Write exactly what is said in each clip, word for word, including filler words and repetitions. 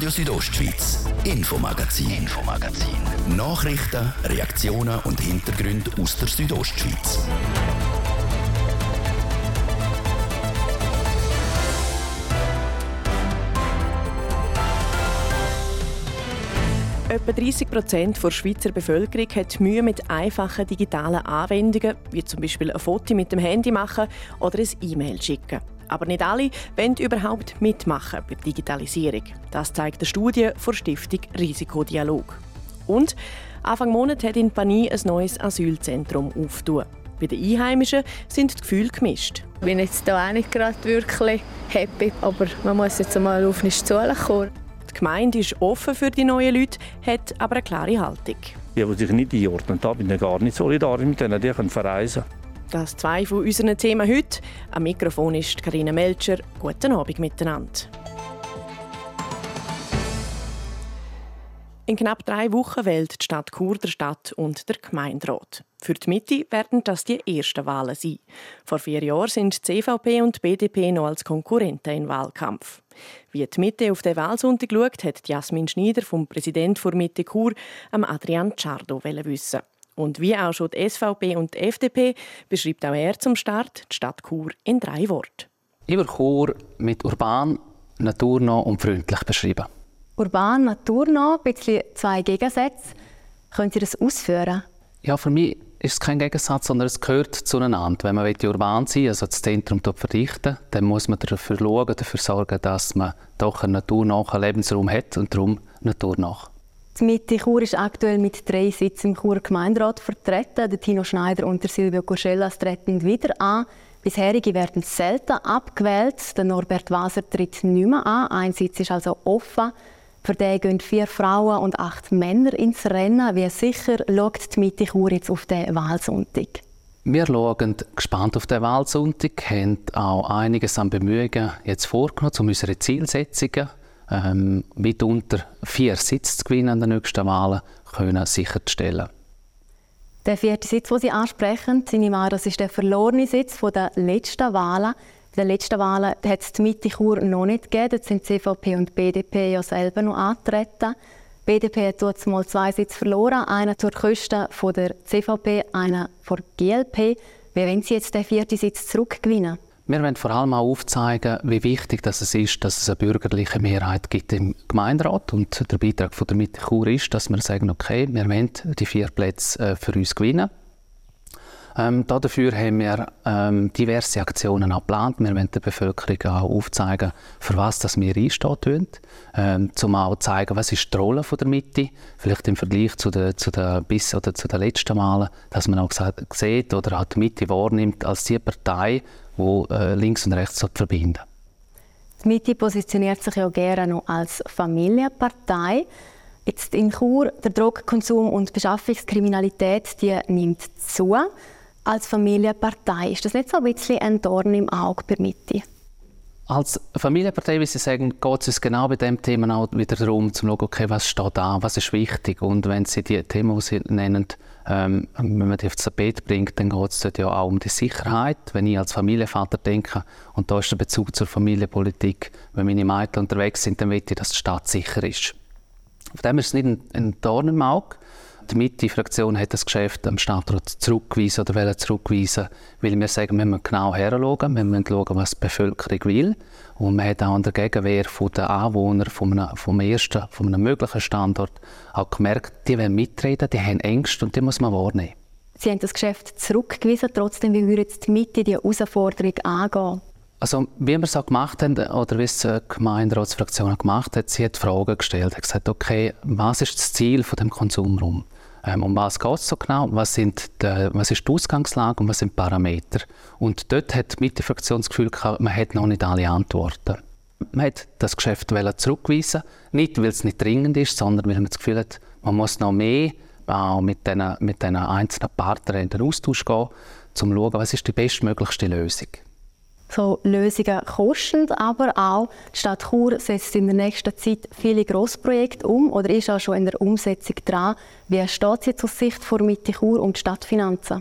Radio Südostschweiz, Infomagazin. Infomagazin. Nachrichten, Reaktionen und Hintergründe aus der Südostschweiz. Etwa dreissig Prozent der Schweizer Bevölkerung hat Mühe mit einfachen digitalen Anwendungen, wie zum Beispiel ein Foto mit dem Handy machen oder ein E-Mail schicken. Aber nicht alle wollen überhaupt mitmachen bei der Digitalisierung. Das zeigt eine Studie der Stiftung Risikodialog. Und Anfang Monat hat in Pani ein neues Asylzentrum aufgetan. Bei den Einheimischen sind die Gefühle gemischt. Ich bin jetzt hier auch nicht gerade wirklich happy, aber man muss jetzt einmal auf eine Schule kommen. Die Gemeinde ist offen für die neuen Leute, hat aber eine klare Haltung. Die, die sich nicht einordnen, da bin ich gar nicht solidarisch mit denen, die können verreisen. Das sind zwei von unseren Themen heute. Am Mikrofon ist Carina Melcher. Guten Abend miteinander. In knapp drei Wochen wählt die Stadt Chur der Stadt- und der Gemeinderat. Für die Mitte werden das die ersten Wahlen sein. Vor vier Jahren sind die C V P und die B D P noch als Konkurrenten im Wahlkampf. Wie die Mitte auf den Wahlsonntag schaut, hat Jasmin Schneider vom Präsidenten der Mitte Chur, Adrian Ciardo, wissen. Und wie auch schon die S V P und die F D P beschreibt auch er zum Start die Stadt Chur in drei Worten. Ich würde Chur mit urban, naturnah und freundlich beschreiben. Urban, naturnah, ein bisschen zwei Gegensätze. Können Sie das ausführen? Ja, für mich ist es kein Gegensatz, sondern es gehört zueinander. Wenn man urban sein will, also das Zentrum verdichten, dann muss man dafür schauen, dafür sorgen, dass man doch einen naturnahen Lebensraum hat und darum naturnah. Die Mitte Chur ist aktuell mit drei Sitzen im Churer Gemeinderat vertreten. Der Tino Schneider und der Silvio Corcellas treten wieder an. Bisherige werden selten abgewählt. Der Norbert Waser tritt nicht mehr an. Ein Sitz ist also offen. Für den gehen vier Frauen und acht Männer ins Rennen. Wie sicher schaut die Mitte Chur jetzt auf den Wahlsonntag? Wir schauen gespannt auf den Wahlsonntag, haben auch einiges an Bemühungen jetzt vorgenommen, um unsere Zielsetzungen ähm, mitunter vier Sitze zu gewinnen an den nächsten Wahlen können sicherzustellen. Der vierte Sitz, den Sie ansprechen, das ist der verlorene Sitz der letzten Wahlen. Bei den letzten Wahlen hat es die Mitte Chur noch nicht gegeben. Dort sind C V P und B D P ja selber noch angetreten. Die B D P hat dort mal zwei Sitze verloren, einen zur Kosten von der C V P, einen von der G L P. Wie wollen Sie jetzt den vierten Sitz zurückgewinnen? Wir wollen vor allem auch aufzeigen, wie wichtig es ist, dass es eine bürgerliche Mehrheit gibt im Gemeinderat. Und der Beitrag von der Mitte Chur ist, dass wir sagen, okay, wir wollen die vier Plätze für uns gewinnen. Ähm, dafür haben wir ähm, diverse Aktionen auch geplant. Wir wollen der Bevölkerung auch aufzeigen, für was das wir einstehen. Ähm, um auch zu zeigen, was ist die Rolle von der Mitte, vielleicht im Vergleich zu den, zu den, bis oder zu den letzten Malen, dass man auch sieht oder auch die Mitte wahrnimmt als die Partei, die äh, links und rechts verbinden. Die Mitte positioniert sich ja gerne noch als Familienpartei. Jetzt in Chur, der Drogenkonsum und Beschaffungskriminalität, die nimmt zu. Als Familienpartei, ist das nicht so ein bisschen ein Dorn im Auge bei der Mitte? Als Familienpartei, wie Sie sagen, geht es uns genau bei diesem Thema auch wieder darum, zu schauen, okay, was steht da, was ist wichtig. Und wenn Sie die Themen, die Sie nennen, ähm, wenn man die aufs Tapet bringt, dann geht es dort ja auch um die Sicherheit. Wenn ich als Familienvater denke, und da ist der Bezug zur Familienpolitik, wenn meine Mädchen unterwegs sind, dann will ich, dass die Stadt sicher ist. Von dem ist es nicht ein, ein Dorn im Auge. Die Mitte-Fraktion hat das Geschäft am Stadtrat zurückgewiesen oder will zurückweisen, weil wir sagen, wir müssen genau hinschauen, wir müssen schauen, was die Bevölkerung will. Und man hat auch an der Gegenwehr der Anwohner von einem, vom ersten, von einem möglichen Standort auch gemerkt, die wollen mitreden, die haben Ängste und die muss man wahrnehmen. Sie haben das Geschäft zurückgewiesen, trotzdem, wie würde jetzt die Mitte die Herausforderung angehen? Also, wie wir es auch gemacht haben, oder wie es die Gemeinderatsfraktion gemacht hat, sie hat Fragen gestellt, hat gesagt, okay, was ist das Ziel von dem Konsumraum? Ähm, um was geht es so genau? Was, sind die, was ist die Ausgangslage und was sind die Parameter? Und dort hat die Mitte-Fraktion das Gefühl gehabt, man hat noch nicht alle Antworten. Man hat das Geschäft zurückweisen, nicht weil es nicht dringend ist, sondern weil man das Gefühl hat, man muss noch mehr auch mit den, mit den einzelnen Partnern in den Austausch gehen, um zu schauen, was ist die bestmöglichste Lösung. So Lösungen kosten, aber auch die Stadt Chur setzt in der nächsten Zeit viele Grossprojekte um oder ist auch schon in der Umsetzung dran. Wie steht es jetzt aus Sicht der Mitte Chur um die Stadtfinanzen?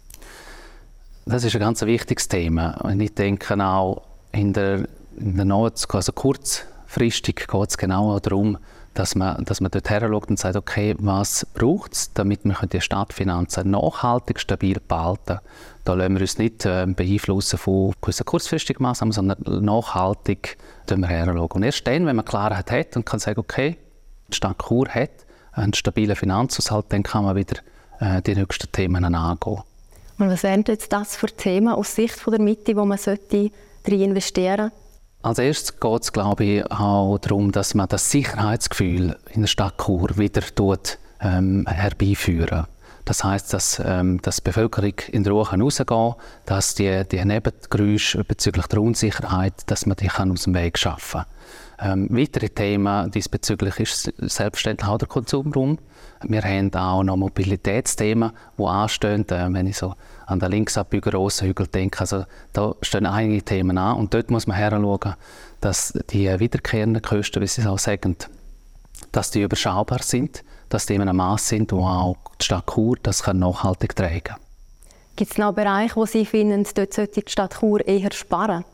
Das ist ein ganz wichtiges Thema. Ich denke auch in der, in der nahen, also kurz langfristig geht es genau darum, dass man, dass man dort her schaut und sagt, okay, was braucht es, damit wir die Stadtfinanzen nachhaltig stabil behalten. Da lassen wir uns nicht äh, beeinflussen von gewissen kurzfristigen Massnahmen, sondern nachhaltig wir her schauen. Und erst dann, wenn man Klarheit hat und kann sagen, okay, die Stadt Chur hat einen stabilen Finanzhaushalt, dann kann man wieder äh, die nächsten Themen angehen. Und was wären jetzt das für Themen aus Sicht von der Mitte, wo man sollte drin investieren sollte? Als erstes geht es, glaube ich, auch darum, dass man das Sicherheitsgefühl in der Stadt Chur wieder tut, ähm, herbeiführen. Das heisst, dass, ähm, dass die Bevölkerung in die Ruhe rausgehen kann, dass die, die Nebengeräusche bezüglich der Unsicherheit, dass man die kann aus dem Weg schaffen kann. Ähm, weitere Themen diesbezüglich ist selbstverständlich auch der Konsumraum. Wir haben auch noch Mobilitätsthemen, die anstehen. Äh, wenn ich so an den Linksabbieger Rossenhügel denke, also da stehen einige Themen an. Und dort muss man heranschauen, dass die wiederkehrenden Kosten, wie Sie auch sagen, dass die überschaubar sind, dass die in einem Maß sind, wo auch die Stadt Chur das kann nachhaltig tragen kann. Gibt es noch Bereiche, wo Sie finden, dort sollte die Stadt Chur eher sparen?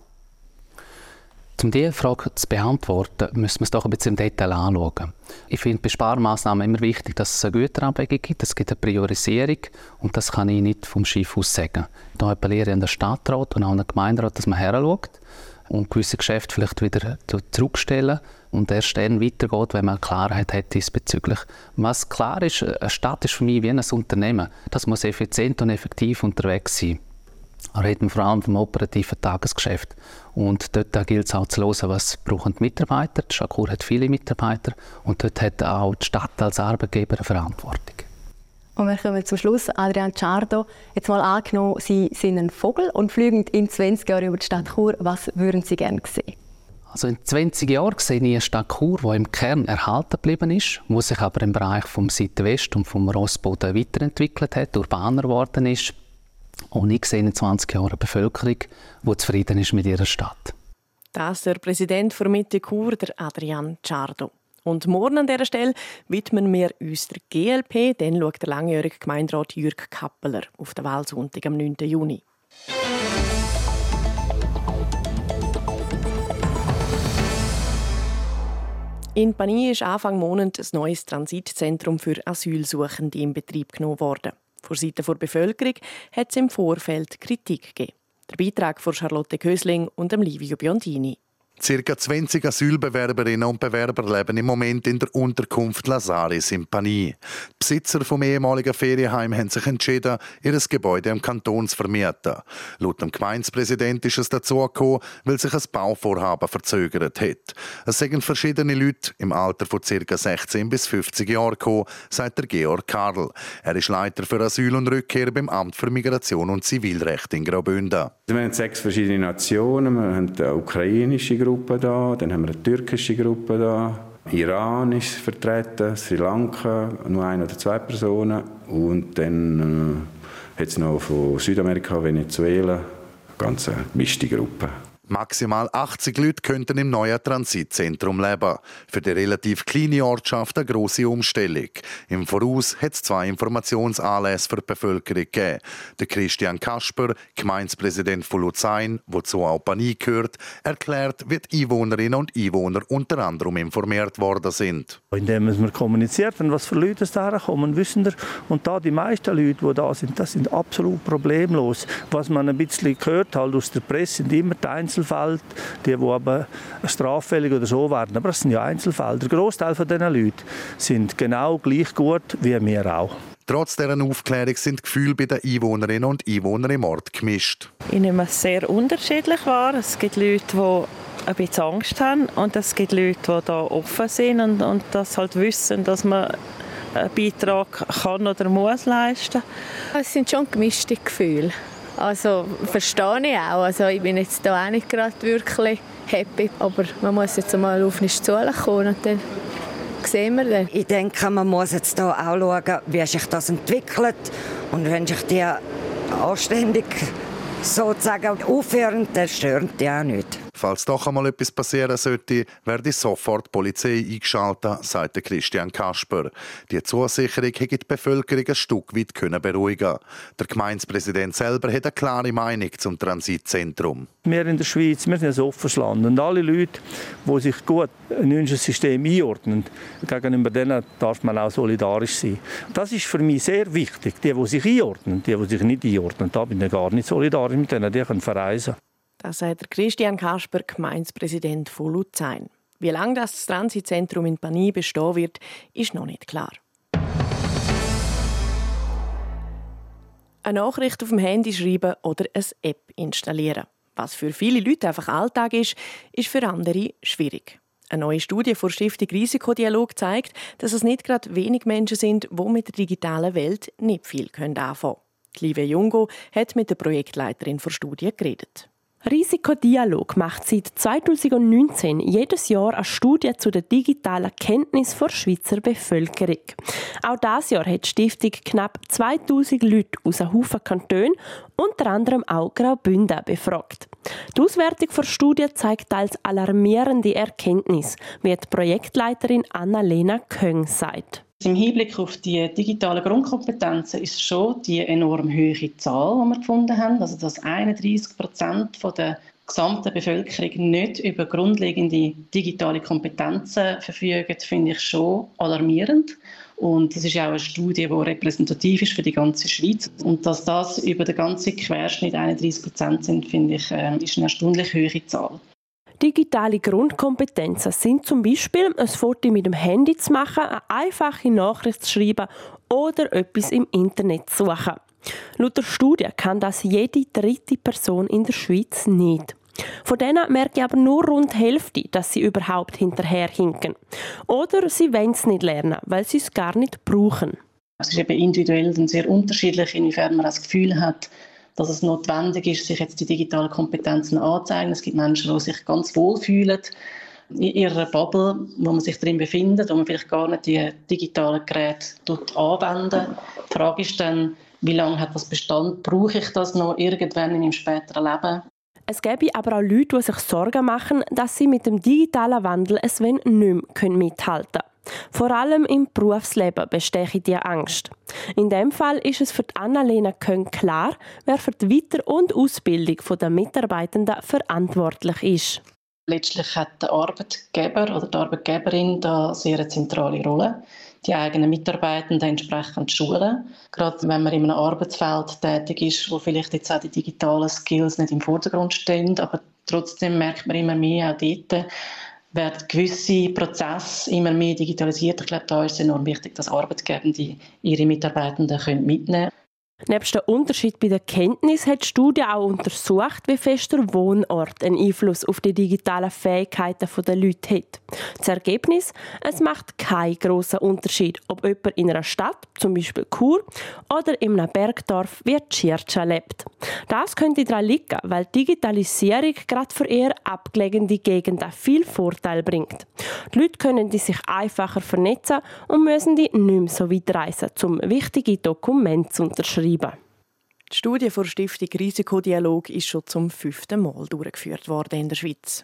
Um diese Frage zu beantworten, müssen wir es doch ein bisschen im Detail anschauen. Ich finde bei Sparmaßnahmen immer wichtig, dass es eine Güterabwägung gibt. Es gibt eine Priorisierung und das kann ich nicht vom Schiff aus sagen. Da appelliere ich an den Stadtrat und auch an den Gemeinderat, dass man heranschaut und gewisse Geschäfte vielleicht wieder zurückstellen und erst dann weitergeht, wenn man Klarheit hat diesbezüglich. Was klar ist, eine Stadt ist für mich wie ein Unternehmen. Das muss effizient und effektiv unterwegs sein. Da reden wir vor allem vom operativen Tagesgeschäft. Und dort gilt es auch zu hören, was brauchen die Mitarbeiter. Die Stadt Chur hat viele Mitarbeiter und dort hat auch die Stadt als Arbeitgeber eine Verantwortung. Und wir kommen zum Schluss. Adrian Ciardo, jetzt mal angenommen, Sie sind ein Vogel und fliegen in zwanzig Jahren über die Stadt Chur. Was würden Sie gerne sehen? Also in zwanzig Jahren sehe ich eine Stadt Chur, die im Kern erhalten geblieben ist, die sich aber im Bereich vom Südwest und vom Rossboden weiterentwickelt hat, urbaner geworden ist. Und ich sehe in zwanzig Jahren eine Bevölkerung, die zufrieden ist mit ihrer Stadt. Das ist der Präsident der Mitte Chur, der Adrian Ciardo. Und morgen an dieser Stelle widmen wir uns der G L P. Dann schaut der langjährige Gemeinderat Jürg Kappeler auf den Wahlsonntag am neunten Juni. In Pani ist Anfang Monat ein neues Transitzentrum für Asylsuchende in Betrieb genommen worden. Von Seiten der Bevölkerung hat es im Vorfeld Kritik gegeben. Der Beitrag von Charlotte Kösling und Livio Biondini. Circa zwanzig Asylbewerberinnen und Bewerber leben im Moment in der Unterkunft Lasaris in Pani. Die Besitzer vom ehemaligen Ferienheim haben sich entschieden, ihr Gebäude im Kanton zu vermieten. Laut dem Gemeindepräsident ist es dazu gekommen, weil sich ein Bauvorhaben verzögert hat. Es sind verschiedene Leute im Alter von ca. sechzehn bis fünfzig Jahren gekommen, sagt der Georg Karl. Er ist Leiter für Asyl und Rückkehr beim Amt für Migration und Zivilrecht in Graubünden. Wir haben sechs verschiedene Nationen. Wir haben eine ukrainische Gruppe da, dann haben wir eine türkische Gruppe da, Iran ist vertreten, Sri Lanka, nur ein oder zwei Personen und dann äh, hat es noch von Südamerika, Venezuela, eine ganz gemischte Gruppe. Maximal achtzig Leute könnten im neuen Transitzentrum leben. Für die relativ kleine Ortschaft eine grosse Umstellung. Im Voraus hat es zwei Informationsanlässe für die Bevölkerung gegeben. Der Christian Kasper, Gemeindepräsident von Luzern, der zu auch Pani gehört, erklärt, wie die Einwohnerinnen und Einwohner unter anderem informiert worden sind. Indem wir kommuniziert haben, was für Leute da kommen, wissen wir. Und da die meisten Leute, die da sind, das sind absolut problemlos. Was man ein bisschen gehört halt aus der Presse, sind immer die Einzelfälle, die, die aber straffällig oder so werden. Aber das sind ja Einzelfälle. Der Großteil von diesen Leuten sind genau gleich gut wie wir auch. Trotz dieser Aufklärung sind die Gefühle bei den Einwohnerinnen und Einwohnern im Ort gemischt. Ich nehme es sehr unterschiedlich wahr. Es gibt Leute, die ein bisschen Angst haben und es gibt Leute, die da offen sind und, und das halt wissen, dass man einen Beitrag kann oder muss leisten. Es sind schon gemischte Gefühle. Also verstehe ich auch. Also ich bin jetzt da auch nicht gerade wirklich happy, aber man muss jetzt mal auf uns zukommen und dann sehen wir dann. Ich denke, man muss jetzt hier auch schauen, wie sich das entwickelt und wenn sich die anständig sozusagen aufhören, dann stört die auch nicht. Falls doch einmal etwas passieren sollte, werde sofort die Polizei eingeschaltet, sagt Christian Kasper. Die Zusicherung hätte die Bevölkerung ein Stück weit beruhigen. Der Gemeindepräsident selber hat eine klare Meinung zum Transitzentrum. Wir in der Schweiz, wir sind ein offenes Land. Und alle Leute, die sich gut in unser System einordnen, gegenüber denen darf man auch solidarisch sein. Das ist für mich sehr wichtig. Die, die sich einordnen, die, die sich nicht einordnen, da bin ich gar nicht solidarisch mit denen, die können verreisen. Das sagt Christian Kasper, Gemeindepräsident von Luzern. Wie lange das Transitzentrum in Pani bestehen wird, ist noch nicht klar. Eine Nachricht auf dem Handy schreiben oder eine App installieren. Was für viele Leute einfach Alltag ist, ist für andere schwierig. Eine neue Studie von Stiftung Risikodialog zeigt, dass es nicht gerade wenig Menschen sind, die mit der digitalen Welt nicht viel anfangen können. Livia Jungo hat mit der Projektleiterin der Studie geredet. Risikodialog macht seit zweitausendneunzehn jedes Jahr eine Studie zu der digitalen Kenntnis der Schweizer Bevölkerung. Auch dieses Jahr hat die Stiftung knapp zweitausend Leute aus einem Haufen Kantonen, unter anderem auch Graubünden, befragt. Die Auswertung der Studie zeigt teils alarmierende Erkenntnisse, wie die Projektleiterin Anna-Lena Köng sagt. Im Hinblick auf die digitalen Grundkompetenzen ist schon die enorm hohe Zahl, die wir gefunden haben. Also dass einunddreissig Prozent der gesamten Bevölkerung nicht über grundlegende digitale Kompetenzen verfügt, finde ich schon alarmierend. Und das ist auch eine Studie, die repräsentativ ist für die ganze Schweiz. Und dass das über den ganzen Querschnitt einunddreissig Prozent sind, finde ich, äh, ist eine erstaunlich hohe Zahl. Digitale Grundkompetenzen sind zum Beispiel, ein Foto mit dem Handy zu machen, eine einfache Nachricht zu schreiben oder etwas im Internet zu suchen. Laut der Studie kann das jede dritte Person in der Schweiz nicht. Von denen merke ich aber nur rund die Hälfte, dass sie überhaupt hinterherhinken. Oder sie wollen es nicht lernen, weil sie es gar nicht brauchen. Es ist eben individuell und sehr unterschiedlich, inwiefern man das Gefühl hat, dass es notwendig ist, sich jetzt die digitalen Kompetenzen anzuzeigen. Es gibt Menschen, die sich ganz wohl fühlen in ihrer Bubble, wo man sich drin befindet, wo man vielleicht gar nicht die digitalen Geräte dort anwenden. Die Frage ist dann, wie lange hat das Bestand? Brauche ich das noch irgendwann in meinem späteren Leben? Es gäbe aber auch Leute, die sich Sorgen machen, dass sie mit dem digitalen Wandel es nicht mehr mithalten können. Vor allem im Berufsleben bestehe die Angst. In dem Fall ist es für Anna-Lena Köng klar, wer für die Weiter- und Ausbildung der Mitarbeitenden verantwortlich ist. Letztlich hat der Arbeitgeber oder die Arbeitgeberin da sehr eine zentrale Rolle. Die eigenen Mitarbeitenden entsprechend schulen. Gerade wenn man in einem Arbeitsfeld tätig ist, wo vielleicht jetzt auch die digitalen Skills nicht im Vordergrund stehen, aber trotzdem merkt man immer mehr, auch dort werden gewisse Prozesse immer mehr digitalisiert. Ich glaube, da ist es enorm wichtig, dass Arbeitgebende ihre Mitarbeitenden mitnehmen können. Neben dem Unterschied bei der Kenntnis hat die Studie auch untersucht, wie fest der Wohnort einen Einfluss auf die digitalen Fähigkeiten der Leute hat. Das Ergebnis? Es macht keinen grossen Unterschied, ob jemand in einer Stadt, zum Beispiel Chur, oder in einem Bergdorf wie Tschirtscha lebt. Das könnte daran liegen, weil die Digitalisierung gerade für eher abgelegene Gegenden viel Vorteil bringt. Die Leute können sich einfacher vernetzen und müssen die nicht mehr so weit reisen, um wichtige Dokumente zu unterschreiben. Die Studie der Stiftung Risikodialog ist schon zum fünften Mal durchgeführt worden in der Schweiz.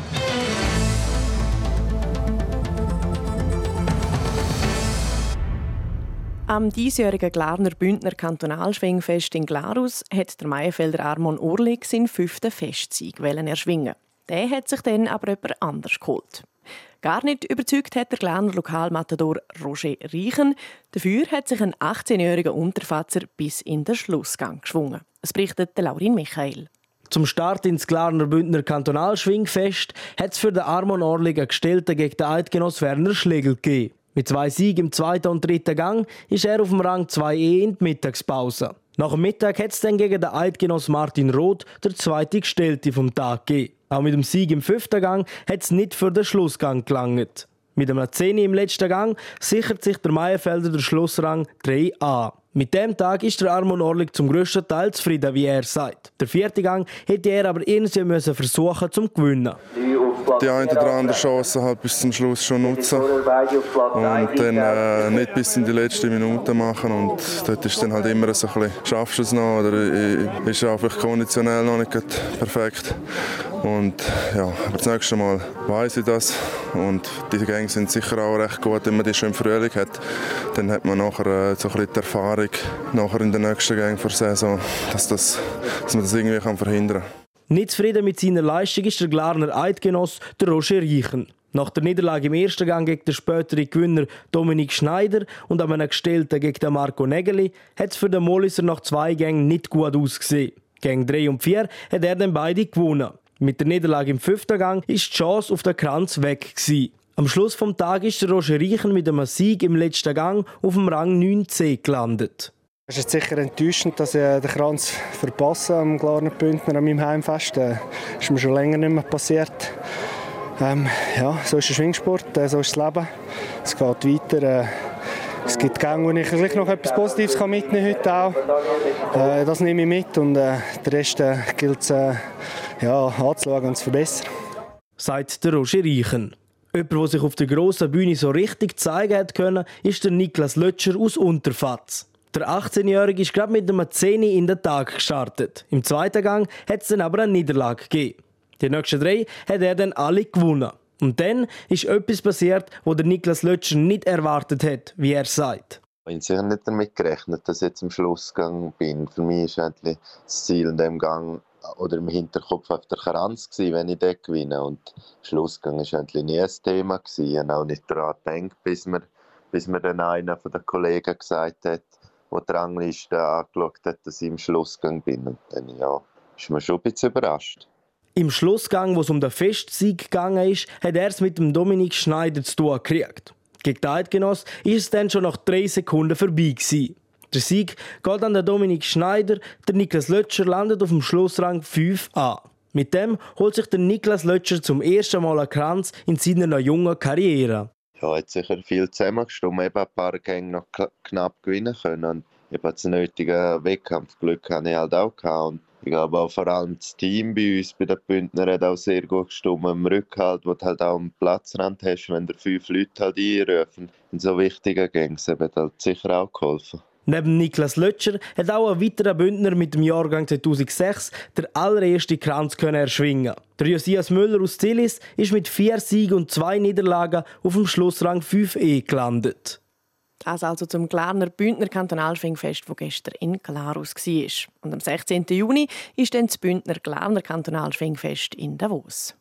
Am diesjährigen Glarner Bündner Kantonalschwingfest in Glarus hat der Meyenfelder Armon Orlik seinen fünften Festsieg erschwingen. Der hat sich dann aber jemand anders geholt. Gar nicht überzeugt hat der Glarner Lokalmatador Roger Reichen. Dafür hat sich ein achtzehnjähriger Unterfatzer bis in den Schlussgang geschwungen. Es berichtet Laurin Michael. Zum Start ins Glarner Bündner Kantonalschwingfest hat es für den Armon Orlik einen Gestellten gegen den Eidgenoss Werner Schlegel gegeben. Mit zwei Siegen im zweiten und dritten Gang ist er auf dem Rang zwei E in die Mittagspause. Nach dem Mittag hat es dann gegen den Eidgenoss Martin Roth der zweite Gestellte vom Tag gegeben. Auch mit dem Sieg im fünften Gang hat es nicht für den Schlussgang gelangt. Mit einem zehn im letzten Gang sichert sich der Meyenfelder den Schlussrang drei A. Mit dem Tag ist der Armon Orlik zum grössten Teil zufrieden, wie er sagt. Der vierte Gang hätte er aber irgendwie müssen versuchen zum gewinnen. Die eine oder andere Chance halt bis zum Schluss schon nutzen und dann äh, nicht bis in die letzte Minute machen. Und dort ist dann halt immer so ein bisschen, schaffst du es noch oder ist es einfach konditionell noch nicht perfekt. Und ja, aber das nächste Mal weiss ich das. Und diese Gänge sind sicher auch recht gut, wenn man die schon im Frühling hat. Dann hat man nachher äh, so ein bisschen die Erfahrung nachher in den nächsten Gängen vor der Saison, dass, das, dass man das irgendwie kann verhindern kann. Nicht zufrieden mit seiner Leistung ist der Glarner Eidgenoss, der Roger Reichen. Nach der Niederlage im ersten Gang gegen den späteren Gewinner Dominik Schneider und an einem Gestellten gegen den Marco Nägeli hat es für den Molliser nach zwei Gängen nicht gut ausgesehen. Gänge drei und vier hat er dann beide gewonnen. Mit der Niederlage im fünften Gang ist die Chance auf den Kranz weg gewesen. Am Schluss des Tages ist der Roger Reichen mit einem Sieg im letzten Gang auf dem Rang neun C gelandet. Es ist sicher enttäuschend, dass ich den Kranz verpasse am Glarner Bündner an meinem Heimfest. Das ist mir schon länger nicht mehr passiert. Ähm, ja, so ist der Schwingsport, äh, so ist das Leben. Es geht weiter. Äh, es gibt Gänge, wo ich vielleicht noch etwas Positives kann mitnehmen heute auch. Äh, das nehme ich mit und äh, den Rest äh, gilt es äh, ja, anzuschauen und zu verbessern. Sagt der Roger Reichen. Jemand, der sich auf der grossen Bühne so richtig zeigen hat können, ist der Niklas Lötscher aus Unterfatz. Der achtzehnjährige ist gerade mit einem Zehni in den Tag gestartet. Im zweiten Gang hat es dann aber eine Niederlage gegeben. Die nächsten drei hat er dann alle gewonnen. Und dann ist etwas passiert, was der Niklas Lötscher nicht erwartet hat, wie er sagt. Ich habe sicher nicht damit gerechnet, dass ich jetzt im Schlussgang bin. Für mich ist eigentlich das Ziel in diesem Gang oder im Hinterkopf auf der Kranz gewesen, wenn ich den gewinne. Und der Schlussgang war eigentlich nie ein Thema gewesen. Ich habe auch nicht daran gedacht, bis mir, bis mir dann einer der Kollegen gesagt hat, der die Rangliste angeschaut hat, dass ich im Schlussgang bin. Und dann ja, ist man schon ein bisschen überrascht. Im Schlussgang, wo es um den Festsieg gegangen ist, hat er es mit dem Dominik Schneider zu tun gekriegt. Gegen den Eidgenoss ist es dann schon nach drei Sekunden vorbei gewesen. Der Sieg geht an den Dominik Schneider, der Niklas Lötscher landet auf dem Schlussrang fünf a. Mit dem holt sich der Niklas Lötscher zum ersten Mal einen Kranz in seiner noch jungen Karriere. Ja, hat sicher viel zusammengestimmt, eben ein paar Gänge noch knapp gewinnen können. Und eben das nötige Wettkampfglück hatte ich halt auch gehabt. Und ich glaube auch vor allem das Team bei uns, bei den Bündner, hat auch sehr gut gestimmt. Im Rückhalt, wo du halt auch einen Platzrand hast, wenn dir fünf Leute halt einrufen. In so wichtigen Gängen, das hat halt sicher auch geholfen. Neben Niklas Lötscher hat auch ein weiterer Bündner mit dem Jahrgang zweitausendsechs der allererste Kranz können erschwingen. Der Josias Müller aus Zillis ist mit vier Siegen und zwei Niederlagen auf dem Schlussrang fünf e gelandet. Das also zum Glarner Bündner Kantonalschwingfest, das gestern in Glarus war. Und am sechzehnten Juni ist dann das Bündner Glarner Kantonalschwingfest in Davos.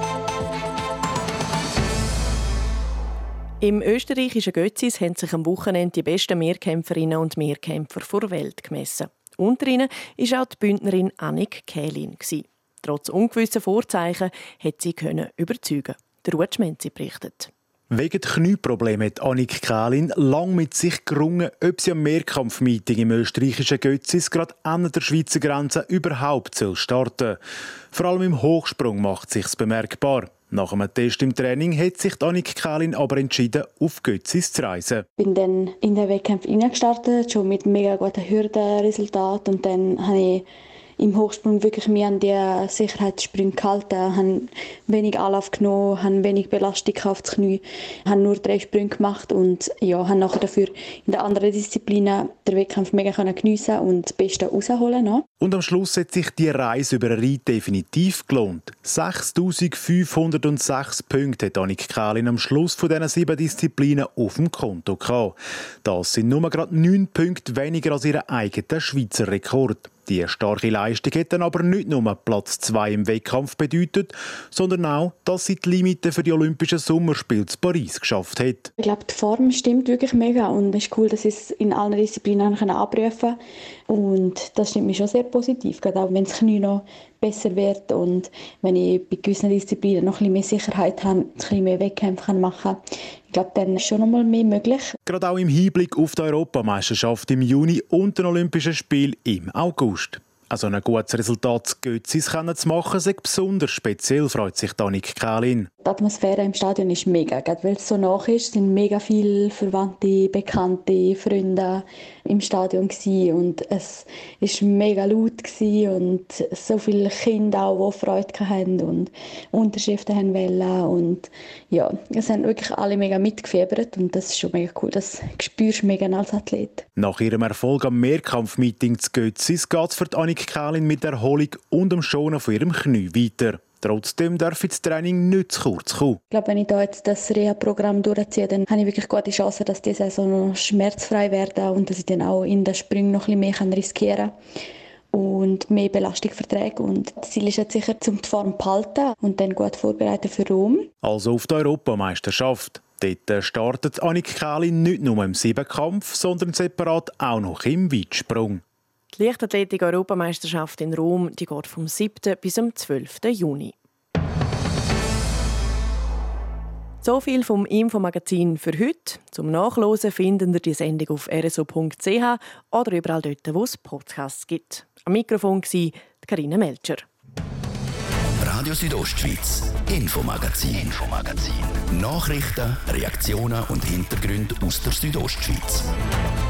Im österreichischen Götzis haben sich am Wochenende die besten Mehrkämpferinnen und Mehrkämpfer der Welt gemessen. Unter ihnen war auch die Bündnerin Annik Kählin. Trotz ungewisser Vorzeichen hat sie überzeugen. Der Ruud Schmenzi berichtet. Wegen Knieproblemen hat Annik Kählin lang mit sich gerungen, ob sie am Mehrkampfmeeting im österreichischen Götzis gerade an der Schweizer Grenze überhaupt starten soll. Vor allem im Hochsprung macht sich's bemerkbar. Nach einem Test im Training hat sich Annik Kählin aber entschieden, auf Götzis zu reisen. Ich bin dann in den Wettkampf gestartet, schon mit mega guten Hürdenresultaten. Und dann habe ich im Hochsprung wirklich mehr an die Sicherheitssprünge gehalten, habe wenig Anlauf genommen, habe wenig Belastung auf das Knie, habe nur drei Sprünge gemacht und ja, habe nachher dafür in den anderen Disziplinen den Wettkampf mega geniessen und das Beste rausholen noch. Und am Schluss hat sich die Reise über den Rhein definitiv gelohnt. sechstausendfünfhundertsechs Punkte hat Annik Kählin am Schluss von diesen sieben Disziplinen auf dem Konto gehabt. Das sind nur gerade neun Punkte weniger als ihr eigener Schweizer Rekord. Die starke Leistung hat dann aber nicht nur Platz zwei im Wettkampf bedeutet, sondern auch, dass sie die Limite für die Olympischen Sommerspiele in Paris geschafft hat. Ich glaube, die Form stimmt wirklich mega und es ist cool, dass ich es in allen Disziplinen abrufen kann. Und das stimmt mich schon sehr positiv, gerade auch wenn das Knie noch besser wird und wenn ich bei gewissen Disziplinen noch ein bisschen mehr Sicherheit habe, ein bisschen mehr Wettkämpfe machen kann. Ich glaube, dann ist schon noch mal mehr möglich. Gerade auch im Hinblick auf die Europameisterschaft im Juni und den Olympischen Spielen im August. Also ein gutes Resultat zu Götzis zu machen, ist besonders speziell, freut sich Annik Kählin. Die Atmosphäre im Stadion ist mega, gerade weil es so nach ist, sind mega viele Verwandte, Bekannte, Freunde im Stadion gewesen. Und es war mega laut gewesen und so viele Kinder auch, die Freude hatten und Unterschriften haben wollen. Und ja, es haben wirklich alle mega mitgefiebert und das ist schon mega cool, das spürst du mega als Athlet. Nach ihrem Erfolg am Mehrkampfmeeting zu Götzis geht es für Annik Kählin mit Erholung und dem Schonen von ihrem Knie weiter. Trotzdem darf das Training nicht zu kurz kommen. Ich glaube, wenn ich da jetzt das Reha-Programm durchziehe, dann habe ich wirklich gute Chancen, dass die Saison noch schmerzfrei werden und dass ich dann auch in den Sprüngen noch ein bisschen mehr riskieren kann und mehr Belastung verträge. Und das Ziel ist jetzt sicher, um die Form zu behalten und dann gut vorbereiten für Rom. Also auf die Europameisterschaft. Dort startet Annik Kähli nicht nur im Siebenkampf, sondern separat auch noch im Weitsprung. Die Leichtathletik-Europameisterschaft in Rom die geht vom siebten bis zum zwölften Juni. So viel vom Infomagazin für heute. Zum Nachlesen finden ihr die Sendung auf r s o punkt c h oder überall dort, wo es Podcasts gibt. Am Mikrofon war Carina Melcher. Radio Südostschweiz, Infomagazin. Infomagazin. Nachrichten, Reaktionen und Hintergründe aus der Südostschweiz.